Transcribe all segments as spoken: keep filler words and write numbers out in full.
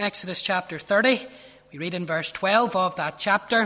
Exodus chapter thirty, we read in verse twelve of that chapter,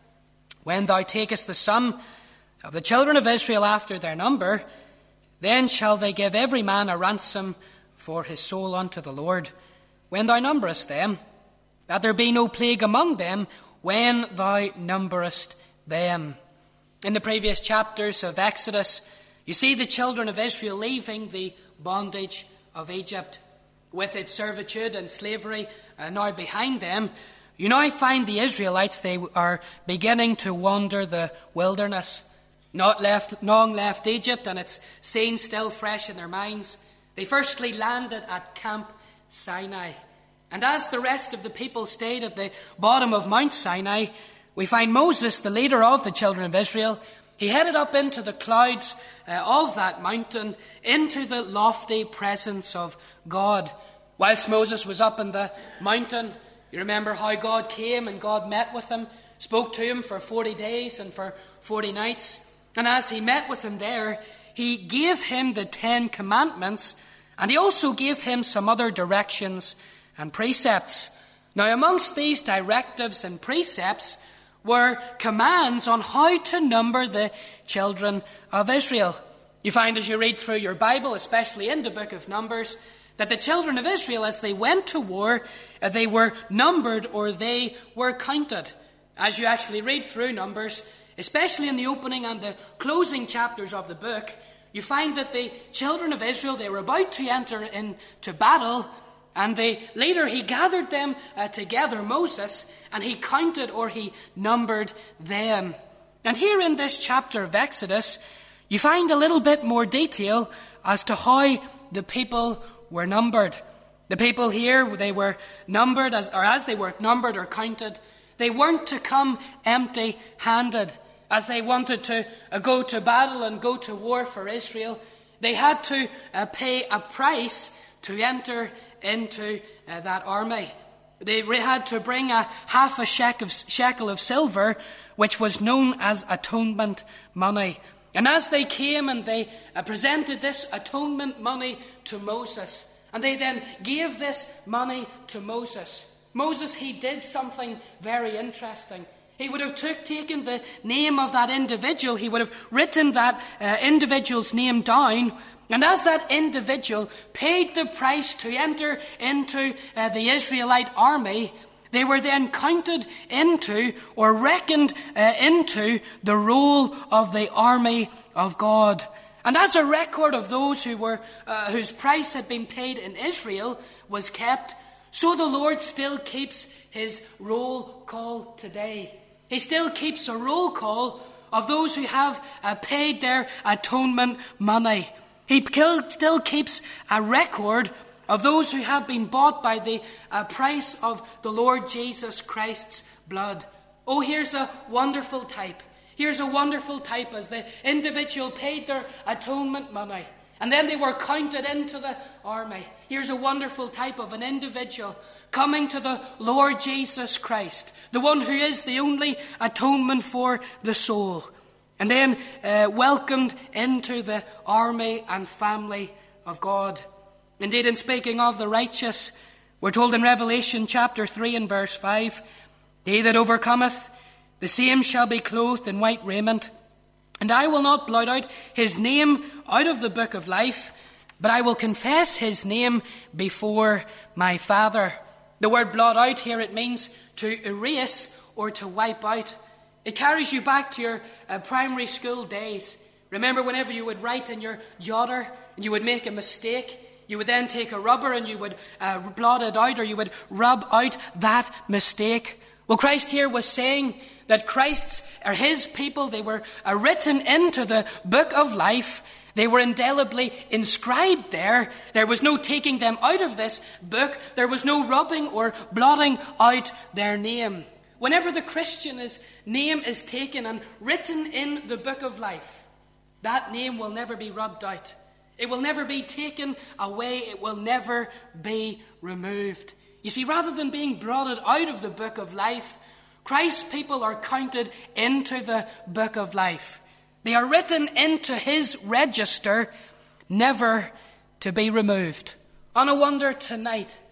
"When thou takest the sum of the children of Israel after their number, then shall they give every man a ransom for his soul unto the Lord, when thou numberest them, that there be no plague among them when thou numberest them." In the previous chapters of Exodus, you see the children of Israel leaving the bondage of Egypt, with its servitude and slavery uh, now behind them. You now find the Israelites, they are beginning to wander the wilderness. Not left, long left Egypt, and its scene still fresh in their minds. They firstly landed at Camp Sinai. And as the rest of the people stayed at the bottom of Mount Sinai, we find Moses, the leader of the children of Israel, he headed up into the clouds uh, of that mountain, into the lofty presence of God. Whilst Moses was up in the mountain, you remember how God came and God met with him, spoke to him for forty days and for forty nights. And as he met with him there, he gave him the Ten Commandments, and he also gave him some other directions and precepts. Now, amongst these directives and precepts were commands on how to number the children of Israel. You find as you read through your Bible, especially in the book of Numbers, that the children of Israel, as they went to war, uh, they were numbered or they were counted. As you actually read through Numbers, especially in the opening and the closing chapters of the book, you find that the children of Israel, they were about to enter into battle, and the leader, he gathered them uh, together, Moses, and he counted or he numbered them. And here in this chapter of Exodus, you find a little bit more detail as to how the people were numbered. The people here, they were numbered, as, or as they were numbered or counted, they weren't to come empty-handed. As they wanted to uh, go to battle and go to war for Israel, they had to uh, pay a price to enter into uh, that army. They had to bring a half a shekel of, shekel of silver, which was known as atonement money. And as they came and they uh, presented this atonement money to Moses, and they then gave this money to Moses, Moses, he did something very interesting. He would have took, taken the name of that individual, he would have written that uh, individual's name down, and as that individual paid the price to enter into uh, the Israelite army, they were then counted into or reckoned uh, into the roll of the army of God. And as a record of those who were uh, whose price had been paid in Israel was kept, so the Lord still keeps his roll call today. He still keeps a roll call of those who have uh, paid their atonement money. He still keeps a record of those who have been bought by the uh, price of the Lord Jesus Christ's blood. Oh, here's a wonderful type. Here's a wonderful type as the individual paid their atonement money, and then they were counted into the army. Here's a wonderful type of an individual coming to the Lord Jesus Christ, the one who is the only atonement for the soul, and then uh, welcomed into the army and family of God. Indeed, in speaking of the righteous, we're told in Revelation chapter three and verse five, "He that overcometh, the same shall be clothed in white raiment, and I will not blot out his name out of the book of life, but I will confess his name before my Father." The word blot out here, it means to erase or to wipe out. It carries you back to your uh, primary school days. Remember whenever you would write in your jotter and you would make a mistake, you would then take a rubber and you would uh, blot it out, or you would rub out that mistake. Well, Christ here was saying that Christ's, or his people, they were uh, written into the book of life. They were indelibly inscribed there. There was no taking them out of this book. There was no rubbing or blotting out their name. Whenever the Christian's name is taken and written in the book of life, that name will never be rubbed out. It will never be taken away. It will never be removed. You see, rather than being blotted out of the book of life, Christ's people are counted into the book of life. They are written into his register, never to be removed. And I wonder tonight,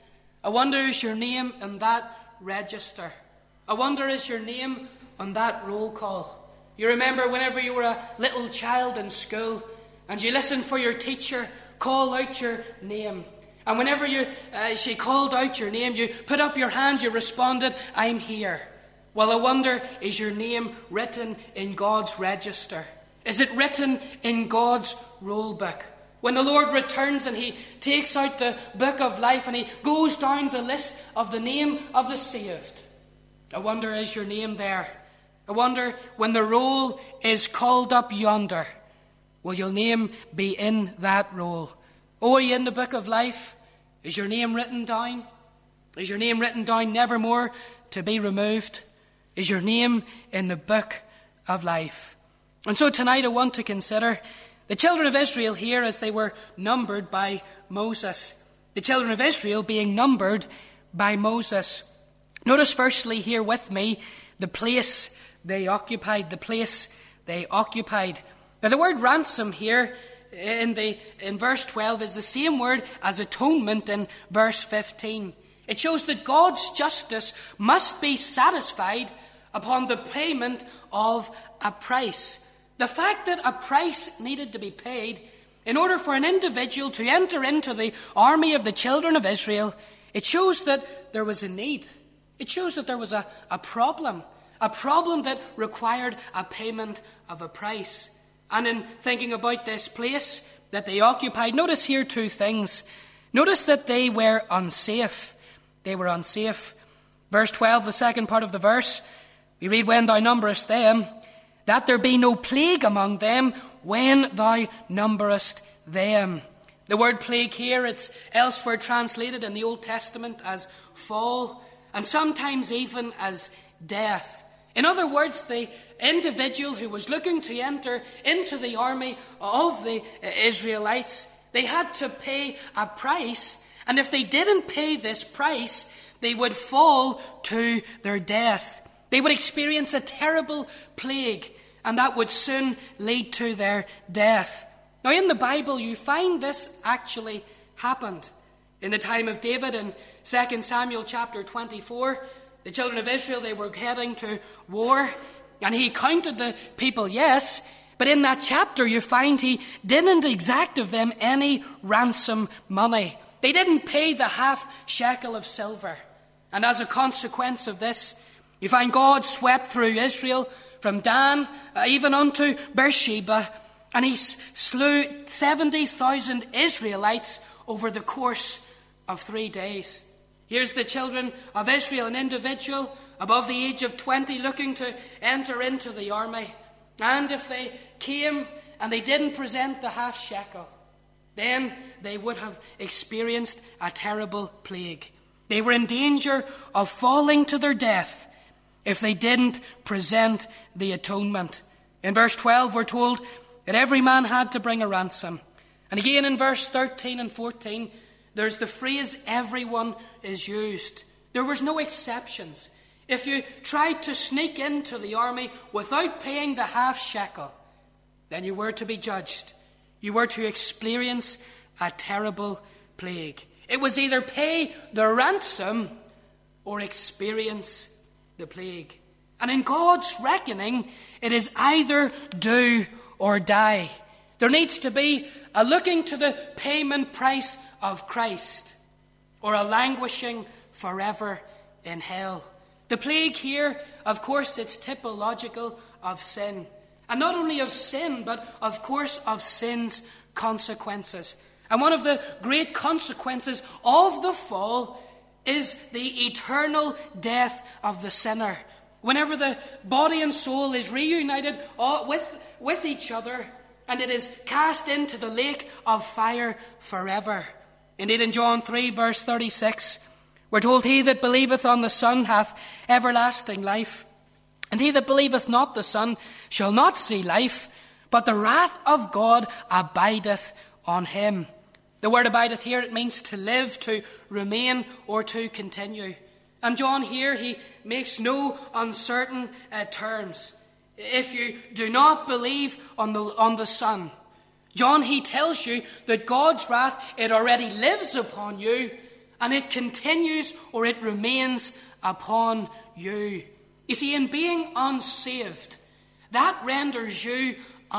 I wonder, is your name in that register? I wonder, is your name on that roll call? You remember whenever you were a little child in school and you listened for your teacher call out your name. And whenever you, uh, she called out your name, you put up your hand, you responded, I'm here. Well, I wonder, is your name written in God's register? Is it written in God's roll book? When the Lord returns and he takes out the book of life and he goes down the list of the name of the saved, I wonder, is your name there? I wonder, when the roll is called up yonder, will your name be in that roll? Oh, are you in the book of life? Is your name written down? Is your name written down, nevermore to be removed? Is your name in the book of life? And so tonight I want to consider the children of Israel here as they were numbered by Moses. The children of Israel being numbered by Moses. Notice firstly here with me the place they occupied. The place they occupied. Now the word ransom here in the in verse twelve is the same word as atonement in verse fifteen. It shows that God's justice must be satisfied upon the payment of a price. The fact that a price needed to be paid in order for an individual to enter into the army of the children of Israel, it shows that there was a need. It shows that there was a, a problem, a problem that required a payment of a price. And in thinking about this place that they occupied, notice here two things. Notice that they were unsafe. They were unsafe. Verse twelve, the second part of the verse, we read, when thou numberest them, that there be no plague among them when thou numberest them. The word plague here, it's elsewhere translated in the Old Testament as fall, and sometimes even as death. In other words, the individual who was looking to enter into the army of the Israelites, they had to pay a price, and if they didn't pay this price, they would fall to their death. They would experience a terrible plague, and that would soon lead to their death. Now, in the Bible, you find this actually happened. In the time of David, in Second Samuel chapter twenty-four, the children of Israel, they were heading to war, and he counted the people, yes, but in that chapter you find he didn't exact of them any ransom money. They didn't pay the half shekel of silver. And as a consequence of this, you find God swept through Israel from Dan uh, even unto Beersheba, and he slew seventy thousand Israelites over the course of three days. Here's the children of Israel, an individual above the age of twenty looking to enter into the army. And if they came and they didn't present the half shekel, then they would have experienced a terrible plague. They were in danger of falling to their death if they didn't present the atonement. In verse twelve, we're told that every man had to bring a ransom. And again in verse thirteen and fourteen, there's the phrase, everyone is used. There was no exceptions. If you tried to sneak into the army without paying the half shekel, then you were to be judged. You were to experience a terrible plague. It was either pay the ransom or experience the plague. And in God's reckoning, it is either do or die. There needs to be a looking to the payment price of Christ, or a languishing forever in hell. The plague here, of course, it's typological of sin. And not only of sin, but of course of sin's consequences. And one of the great consequences of the fall is the eternal death of the sinner. Whenever the body and soul is reunited with, with each other, and it is cast into the lake of fire forever. Indeed, in John three, verse thirty-six, we're told, he that believeth on the Son hath everlasting life, and he that believeth not the Son shall not see life, but the wrath of God abideth on him. The word abideth here, it means to live, to remain, or to continue. And John here, he makes no uncertain uh, terms. If you do not believe on the, on the Son, John, he tells you that God's wrath, it already lives upon you, and it continues or it remains upon you. You see, in being unsaved, that renders you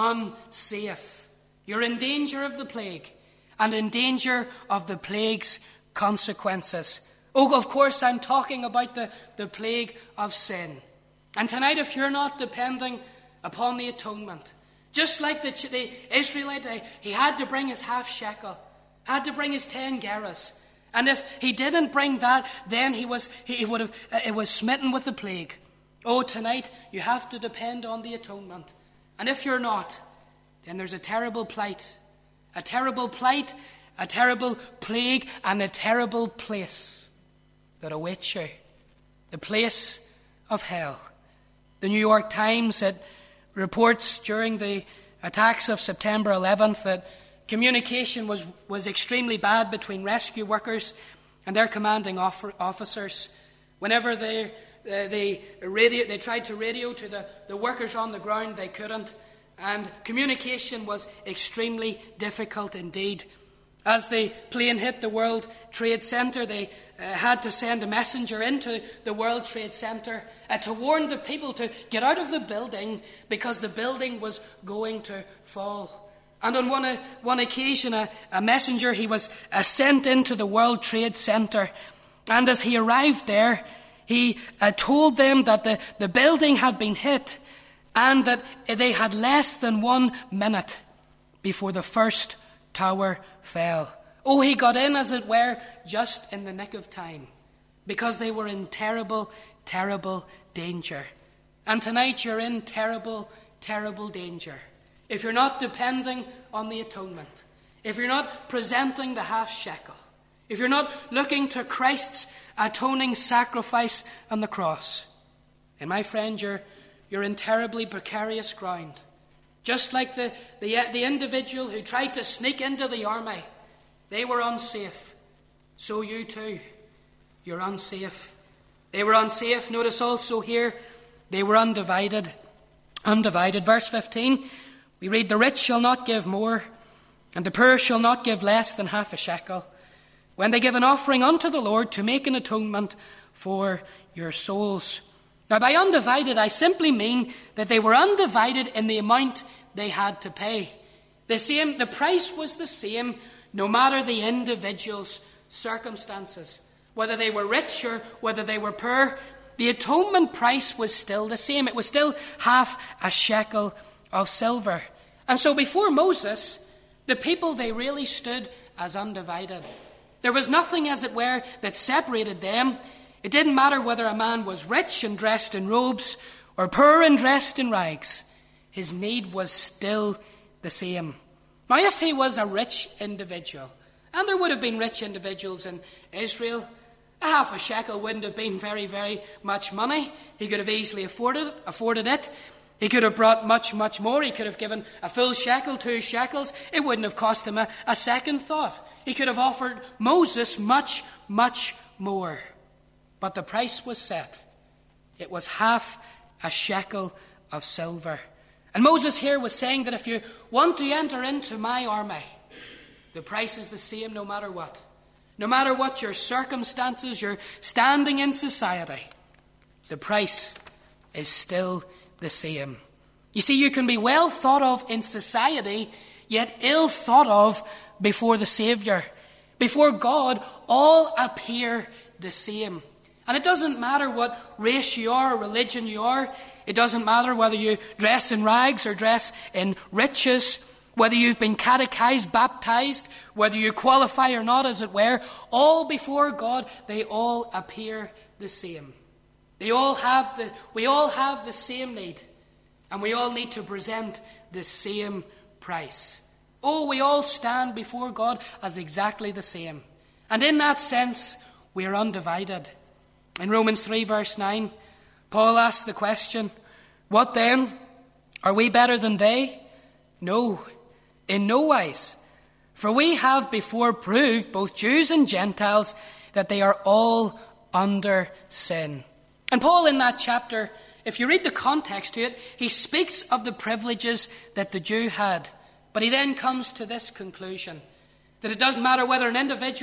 unsafe. You're in danger of the plague and in danger of the plague's consequences. Oh, of course, I'm talking about the, the plague of sin. And tonight, if you're not depending upon the atonement, just like the, the Israelite, he had to bring his half shekel, had to bring his ten gerahs. And if he didn't bring that, then he was he, he would have uh, it was smitten with the plague. Oh, tonight you have to depend on the atonement. And if you're not, then there's a terrible plight, a terrible plight, a terrible plague, and a terrible place that awaits you, the place of hell. The New York Times, it reports during the attacks of September eleventh that communication was, was extremely bad between rescue workers and their commanding officers. Whenever they uh, they radio, they tried to radio to the, the workers on the ground, they couldn't. And communication was extremely difficult indeed. As the plane hit the World Trade Center, they uh, had to send a messenger into the World Trade Center uh, to warn the people to get out of the building because the building was going to fall. And on one, uh, one occasion, a, a messenger, he was uh, sent into the World Trade Center. And as he arrived there, he uh, told them that the, the building had been hit and that they had less than one minute before the first tower fell. Oh, he got in, as it were, just in the nick of time, because they were in terrible, terrible danger. And tonight you're in terrible, terrible danger. If you're not depending on the atonement, if you're not presenting the half shekel, if you're not looking to Christ's atoning sacrifice on the cross, then, my friend, you're, you're in terribly precarious ground. Just like the, the, the individual who tried to sneak into the army, they were unsafe. So you too, you're unsafe. They were unsafe. Notice also here, they were undivided. Undivided. Verse fifteen, we read, "The rich shall not give more, and the poor shall not give less than half a shekel, when they give an offering unto the Lord to make an atonement for your souls." Now, by undivided, I simply mean that they were undivided in the amount they had to pay. The same, the price was the same, no matter the individual's circumstances. Whether they were rich or whether they were poor, the atonement price was still the same. It was still half a shekel of silver. And so before Moses, the people, they really stood as undivided. There was nothing, as it were, that separated them. It didn't matter whether a man was rich and dressed in robes or poor and dressed in rags. His need was still the same. Now, if he was a rich individual, and there would have been rich individuals in Israel, a half a shekel wouldn't have been very, very much money. He could have easily afforded, afforded it. He could have brought much, much more. He could have given a full shekel, two shekels. It wouldn't have cost him a, a second thought. He could have offered Moses much, much more. But the price was set. It was half a shekel of silver. And Moses here was saying that if you want to enter into my army, the price is the same no matter what. No matter what your circumstances, your standing in society, the price is still the same. You see, you can be well thought of in society, yet ill thought of before the Saviour. Before God, all appear the same. And it doesn't matter what race you are or religion you are. It doesn't matter whether you dress in rags or dress in riches, whether you've been catechized, baptized, whether you qualify or not, as it were. All before God, they all appear the same. They all have the, we all have the same need, and we all need to present the same price. Oh, we all stand before God as exactly the same. And in that sense, we are undivided. In Romans three, verse nine, Paul asks the question, "What then? Are we better than they? No, in no wise. For we have before proved, both Jews and Gentiles, that they are all under sin." And Paul, in that chapter, if you read the context to it, he speaks of the privileges that the Jew had. But he then comes to this conclusion, that it doesn't matter whether an individual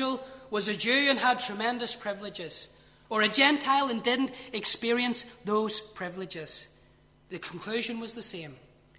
was a Jew and had tremendous privileges, or a Gentile and didn't experience those privileges. The conclusion was the same.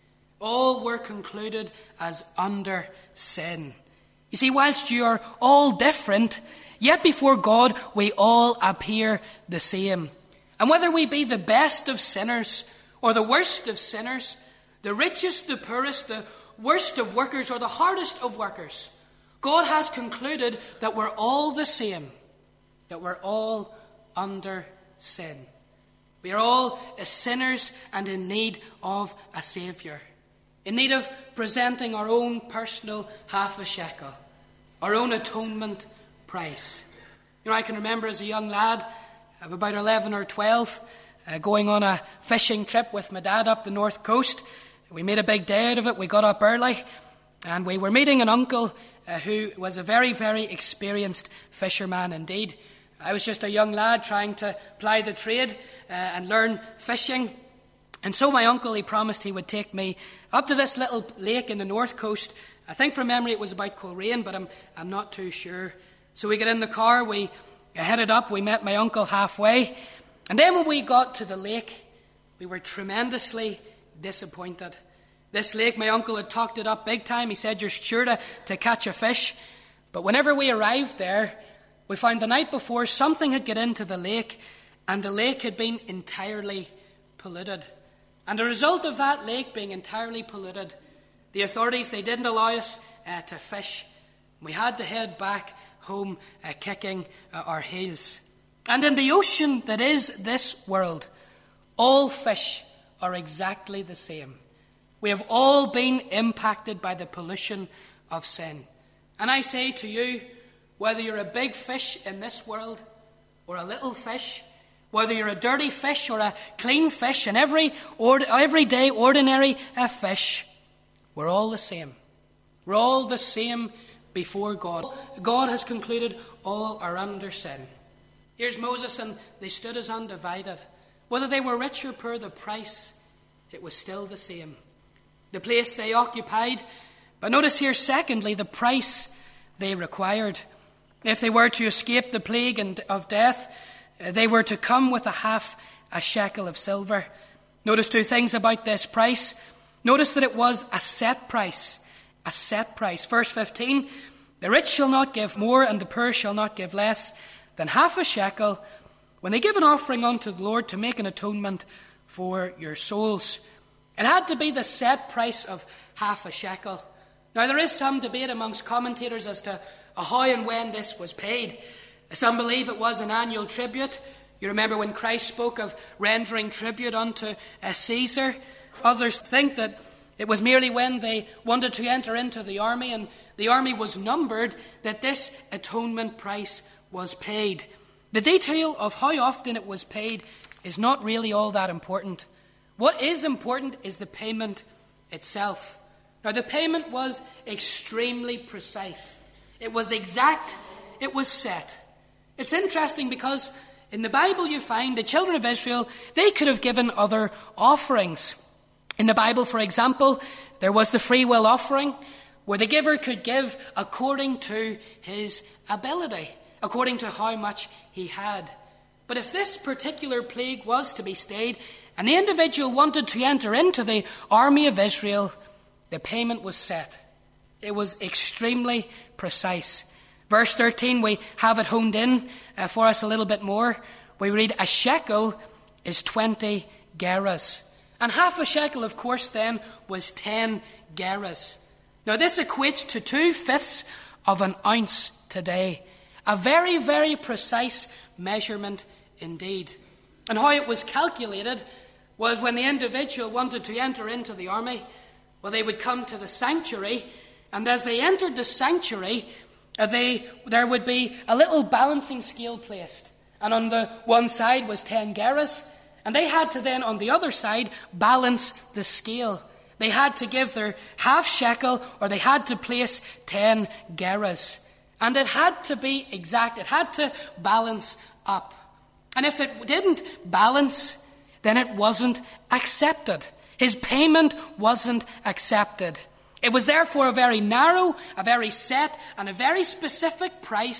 All were concluded as under sin. You see, whilst you are all different, yet before God we all appear the same. And whether we be the best of sinners or the worst of sinners, the richest, the poorest, the worst of workers, or the hardest of workers, God has concluded that we're all the same, that we're all under sin. We are all sinners and in need of a Saviour, in need of presenting our own personal half a shekel, our own atonement price. You know, I can remember as a young lad of about eleven or twelve, uh, going on a fishing trip with my dad up the north coast. We made a big day out of it. We got up early, and we were meeting an uncle uh, who was a very, very experienced fisherman indeed. I was just a young lad trying to ply the trade uh, and learn fishing. And so my uncle, he promised he would take me up to this little lake in the north coast. I think from memory it was about Coleraine, but I'm, I'm not too sure. So we got in the car, we headed up, we met my uncle halfway. And then when we got to the lake, we were tremendously disappointed. This lake, my uncle had talked it up big time. He said, you're sure to, to catch a fish. But whenever we arrived there, we found the night before something had got into the lake, and the lake had been entirely polluted. And the result of that lake being entirely polluted, the authorities, they didn't allow us uh, to fish. We had to head back home uh, kicking uh, our heels. And in the ocean that is this world, all fish are exactly the same. We have all been impacted by the pollution of sin. And I say to you, whether you're a big fish in this world or a little fish, whether you're a dirty fish or a clean fish, and every ord- everyday ordinary uh, fish, we're all the same. We're all the same before God. God has concluded all are under sin. Here's Moses, and they stood as undivided. Whether they were rich or poor, the price, it was still the same. The place they occupied, but notice here, secondly, the price they required. If they were to escape the plague and of death, they were to come with a half a shekel of silver. Notice two things about this price. Notice that it was a set price. A set price. Verse fifteen, the rich shall not give more, and the poor shall not give less than half a shekel when they give an offering unto the Lord to make an atonement for your souls. It had to be the set price of half a shekel. Now, there is some debate amongst commentators as to how and when this was paid. Some believe it was an annual tribute. You remember when Christ spoke of rendering tribute unto uh, Caesar. Others think that it was merely when they wanted to enter into the army and the army was numbered that this atonement price was paid. The detail of how often it was paid is not really all that important. What is important is the payment itself. Now, the payment was extremely precise. It was exact. It was set. It's interesting because in the Bible you find the children of Israel, they could have given other offerings. In the Bible, for example, there was the free will offering, where the giver could give according to his ability, according to how much he had. But if this particular plague was to be stayed, and the individual wanted to enter into the army of Israel, the payment was set. It was extremely precise. Verse thirteen, we have it honed in uh, for us a little bit more. We read, a shekel is twenty gerahs. And half a shekel, of course, then, was ten gerahs. Now, this equates to two-fifths of an ounce today. A very, very precise measurement indeed. And how it was calculated was when the individual wanted to enter into the army, well, they would come to the sanctuary, and as they entered the sanctuary, uh, they there would be a little balancing scale placed. And on the one side was ten gerahs, and they had to then, on the other side, balance the scale. They had to give their half shekel, or they had to place ten gerahs. And it had to be exact. It had to balance up. And if it didn't balance, then it wasn't accepted. His payment wasn't accepted. It was therefore a very narrow, a very set, and a very specific price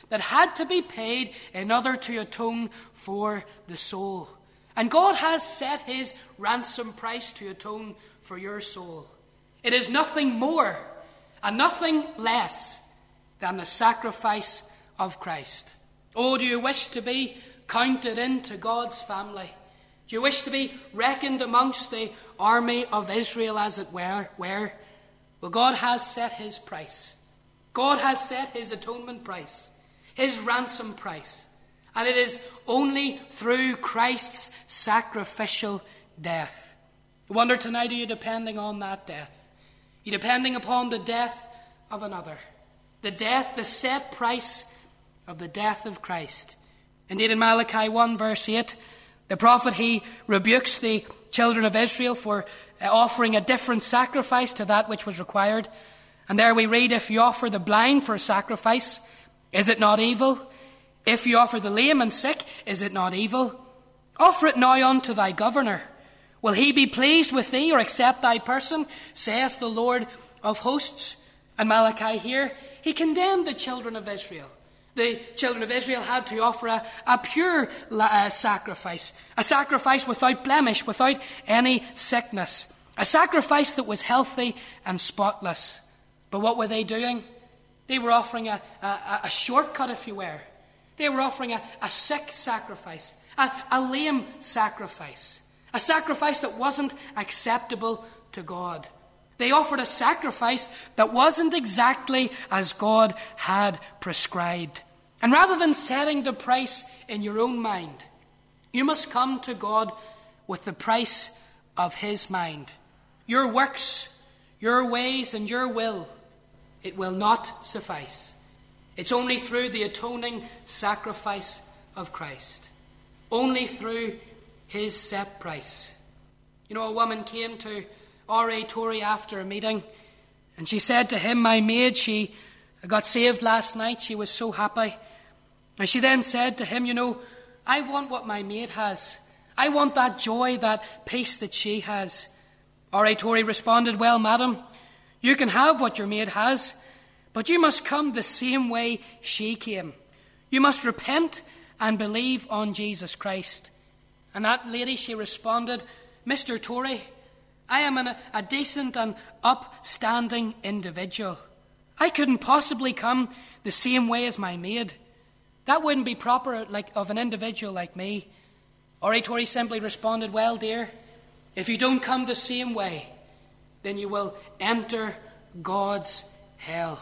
that had to be paid in order to atone for the soul. And God has set his ransom price to atone for your soul. It is nothing more and nothing less than the sacrifice of Christ. Oh, do you wish to be counted into God's family? Do you wish to be reckoned amongst the army of Israel, as it were? Where? Well, God has set his price. God has set his atonement price, his ransom price. And it is only through Christ's sacrificial death. I wonder tonight, are you depending on that death? Are you depending upon the death of another? The death, the set price of the death of Christ. Indeed, in Malachi one verse eight, the prophet, he rebukes the children of Israel for offering a different sacrifice to that which was required. And there we read, if you offer the blind for a sacrifice, is it not evil? If you offer the lame and sick, is it not evil? Offer it now unto thy governor. Will he be pleased with thee, or accept thy person, saith the Lord of hosts? And Malachi here, he condemned the children of Israel. The children of Israel had to offer a, a pure uh, sacrifice, a sacrifice without blemish, without any sickness, a sacrifice that was healthy and spotless. But what were they doing? They were offering a, a, a shortcut, if you were. They were offering a, a sick sacrifice, a, a lame sacrifice, a sacrifice that wasn't acceptable to God. They offered a sacrifice that wasn't exactly as God had prescribed. And rather than setting the price in your own mind, you must come to God with the price of his mind. Your works, your ways, and your will, it will not suffice. It's only through the atoning sacrifice of Christ. Only through his set price. You know, a woman came to R A Torrey after a meeting, and she said to him, my maid, she got saved last night. She was so happy. And she then said to him, you know, I want what my maid has. I want that joy, that peace that she has. R A Torrey responded, well, madam, you can have what your maid has, but you must come the same way she came. You must repent and believe on Jesus Christ. And that lady, she responded, Mister Torrey, I am an, a decent and upstanding individual. I couldn't possibly come the same way as my maid. That wouldn't be proper like of an individual like me. R A Torrey simply responded, well, dear, if you don't come the same way, then you will enter God's hell.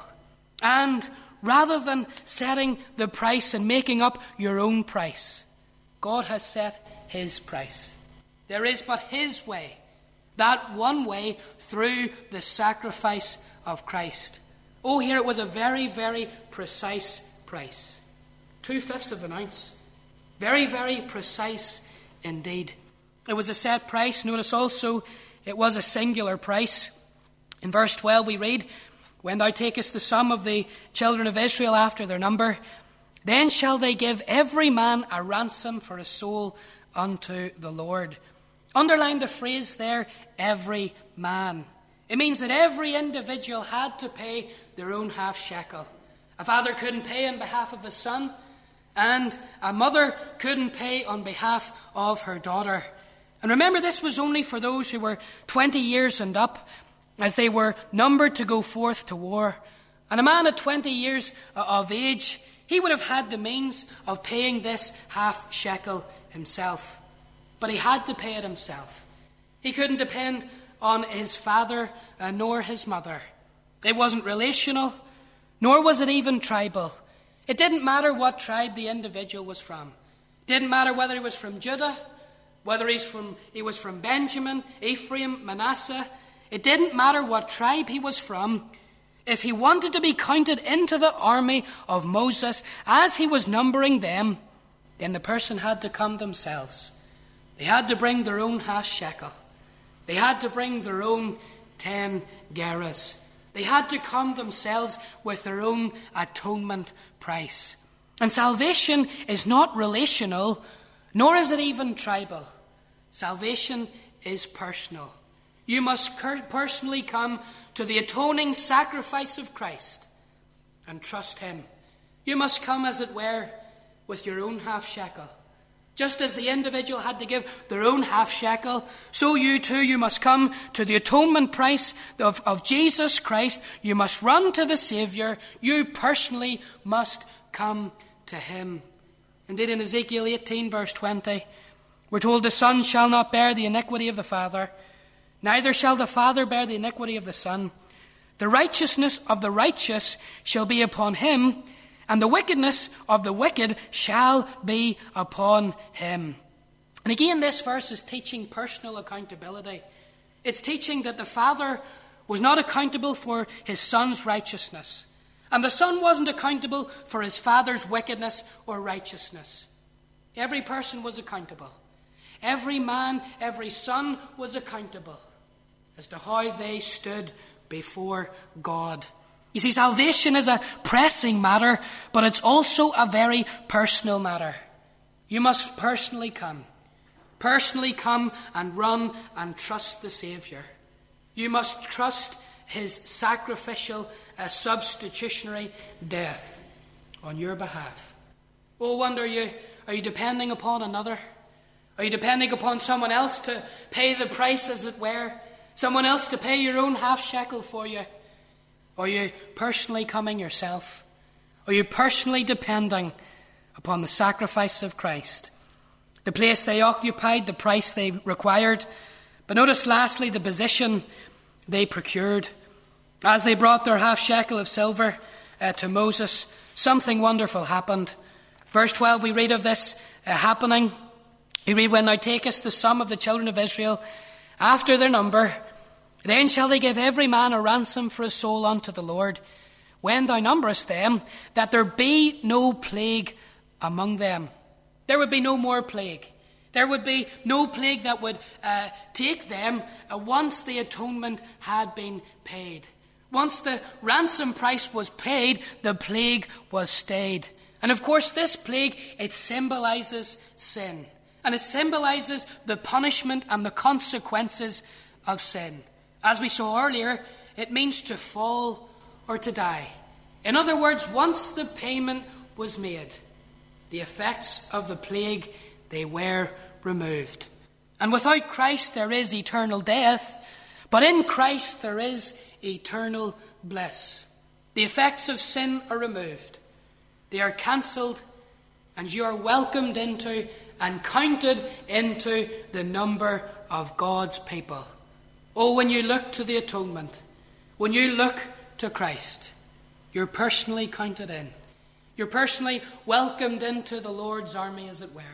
And rather than setting the price and making up your own price, God has set his price. There is but his way, that one way through the sacrifice of Christ. Oh, here it was a very, very precise price. Two-fifths of an ounce. Very, very precise indeed. It was a set price. Notice also it was a singular price. In verse twelve we read, when thou takest the sum of the children of Israel after their number, then shall they give every man a ransom for a soul unto the Lord. Underline the phrase there, every man. It means that every individual had to pay their own half shekel. A father couldn't pay on behalf of his son, and a mother couldn't pay on behalf of her daughter. And remember, this was only for those who were twenty years and up, as they were numbered to go forth to war. And a man at twenty years of age, he would have had the means of paying this half shekel himself. But he had to pay it himself. He couldn't depend on his father uh, nor his mother. It wasn't relational, nor was it even tribal. It didn't matter what tribe the individual was from. It didn't matter whether he was from Judah, whether he's from, he was from Benjamin, Ephraim, Manasseh. It didn't matter what tribe he was from. If he wanted to be counted into the army of Moses as he was numbering them, then the person had to come themselves. They had to bring their own half shekel. They had to bring their own ten gerahs. They had to come themselves with their own atonement price. And salvation is not relational, nor is it even tribal. Salvation is personal. You must personally come to the atoning sacrifice of Christ and trust him. You must come, as it were, with your own half shekel. Just as the individual had to give their own half shekel, so you too, you must come to the atonement price of, of Jesus Christ. You must run to the Saviour. You personally must come to him. Indeed, in Ezekiel eighteen, verse twenty, we're told the Son shall not bear the iniquity of the Father, neither shall the Father bear the iniquity of the Son. The righteousness of the righteous shall be upon him, and the wickedness of the wicked shall be upon him. And again, this verse is teaching personal accountability. It's teaching that the Father was not accountable for his Son's righteousness, and the Son wasn't accountable for his Father's wickedness or righteousness. Every person was accountable. Every man, every son was accountable as to how they stood before God. You see, salvation is a pressing matter, but it's also a very personal matter. You must personally come. Personally come and run and trust the Saviour. You must trust his sacrificial, uh, substitutionary death on your behalf. Oh, wonder you, are you depending upon another? Are you depending upon someone else to pay the price, as it were? Someone else to pay your own half shekel for you? Are you personally coming yourself? Are you personally depending upon the sacrifice of Christ? The place they occupied, the price they required. But notice lastly the position they procured. As they brought their half shekel of silver uh, to Moses, something wonderful happened. Verse twelve, we read of this uh, happening. We read, when thou takest the sum of the children of Israel after their number, then shall they give every man a ransom for his soul unto the Lord, when thou numberest them, that there be no plague among them. There would be no more plague. There would be no plague that would uh, take them uh, once the atonement had been paid. Once the ransom price was paid, the plague was stayed. And of course, this plague, it symbolizes sin. And it symbolizes the punishment and the consequences of sin. As we saw earlier, it means to fall or to die. In other words, once the payment was made, the effects of the plague, they were removed. And without Christ there is eternal death, but in Christ there is eternal bliss. The effects of sin are removed. They are cancelled, and you are welcomed into and counted into the number of God's people. Oh, when you look to the atonement, when you look to Christ, you're personally counted in. You're personally welcomed into the Lord's army, as it were.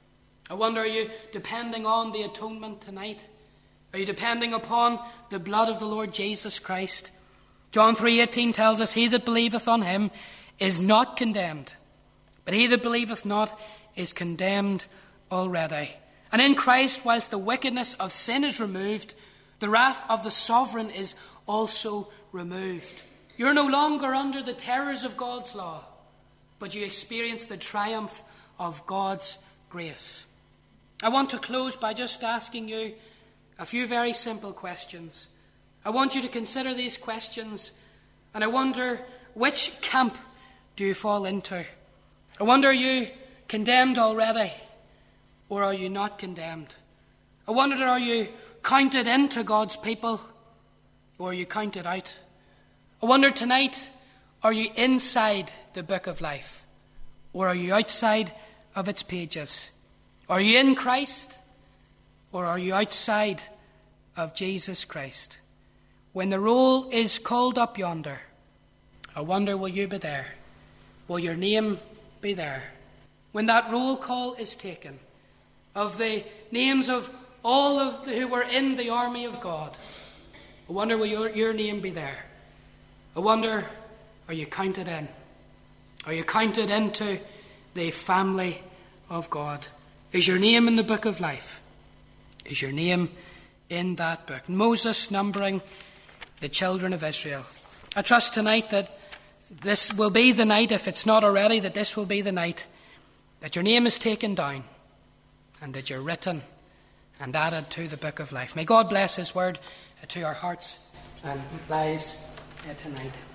I wonder, are you depending on the atonement tonight? Are you depending upon the blood of the Lord Jesus Christ? John three eighteen tells us, he that believeth on him is not condemned, but he that believeth not is condemned already. And in Christ, whilst the wickedness of sin is removed, the wrath of the sovereign is also removed. You're no longer under the terrors of God's law, but you experience the triumph of God's grace. I want to close by just asking you a few very simple questions. I want you to consider these questions, and I wonder, which camp do you fall into? I wonder, are you condemned already, or are you not condemned? I wonder, are you counted into God's people, or are you counted out? I wonder tonight, are you inside the book of life, or are you outside of its pages? Are you in Christ, or are you outside of Jesus Christ? When the roll is called up yonder, I wonder, will you be there? Will your name be there? When that roll call is taken, of the names of all of the, who were in the army of God, I wonder, will your, your name be there? I wonder, are you counted in? Are you counted into the family of God? Is your name in the book of life? Is your name in that book? Moses numbering the children of Israel. I trust tonight that this will be the night, if it's not already, that this will be the night that your name is taken down and that you're written and added to the book of life. May God bless his word to our hearts and lives tonight.